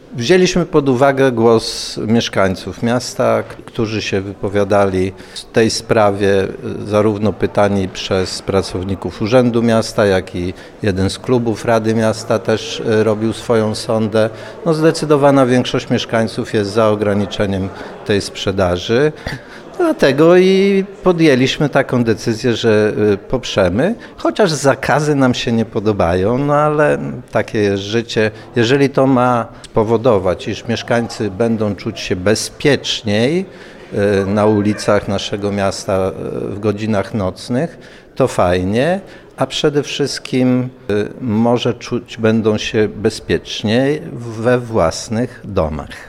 Wzięliśmy pod uwagę głos mieszkańców miasta, którzy się wypowiadali w tej sprawie, zarówno pytani przez pracowników Urzędu Miasta, jak i jeden z klubów Rady Miasta też robił swoją sondę. Zdecydowana większość mieszkańców jest za ograniczeniem tej sprzedaży. Dlatego i podjęliśmy taką decyzję, że poprzemy, chociaż zakazy nam się nie podobają, ale takie jest życie. Jeżeli to ma spowodować, iż mieszkańcy będą czuć się bezpieczniej na ulicach naszego miasta w godzinach nocnych, to fajnie, a przede wszystkim może czuć będą się bezpieczniej we własnych domach.